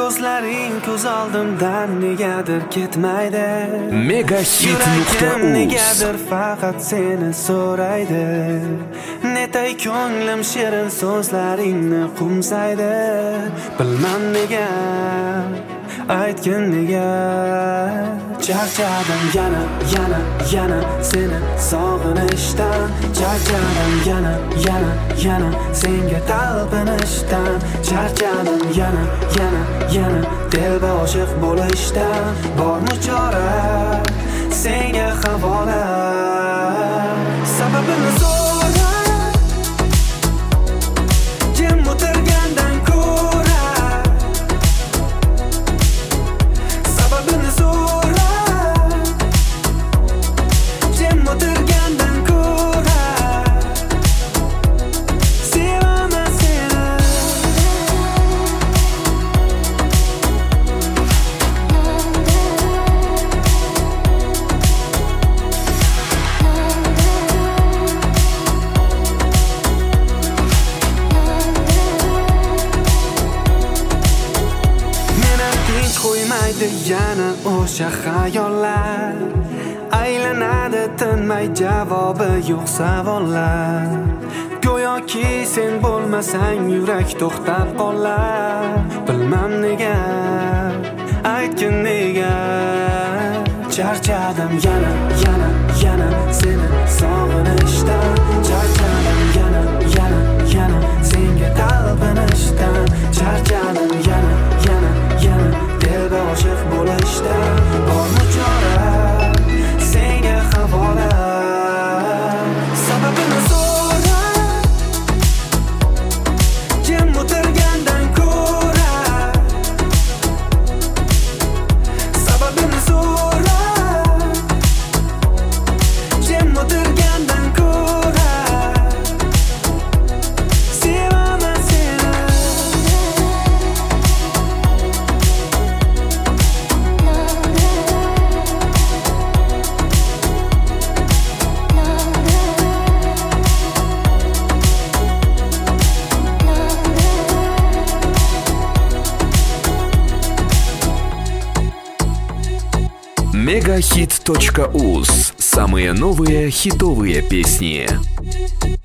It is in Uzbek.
So'zlaring ko'z oldimdan negadir ketmaydi. Megahit.uz negadir faqat seni so'raydi. Netay ko'nglim shirin so'zlaringni qumsaydi. Bilmam nega, aytgin nega. Charchadim yana seni sog'inishdan. Charchadim yana senga talpinishdan. Charchadim yana telba oshiq bo'lishdan. Bormi chora senga havola. Sababini so'ra, jim o'tirgandan ko'ra. Sababini so'ra, jim o'tirgandan ko'ra. Sevaman seni. Qo'ymaydi yana o'sha xayollar. Aylanadi tinmay javobi yo'q savollar. Go'yoki sen bo'lmasang yurak to'xtab qolar. Bilmam nega, aytgin nega. Charchadim yana seni sog'inishdan. Charchadim yana senga talpinishdan. Charchadim yana telba oshiq bo'lishdan. Bormi chora senga havola. Sababini so'ra, jim o'tirgandan ko'ra. Sababini so'ra, jim o'tirgandan ko'ra. Sevaman seni. Megahit.uz. Самые новые хитовые песни.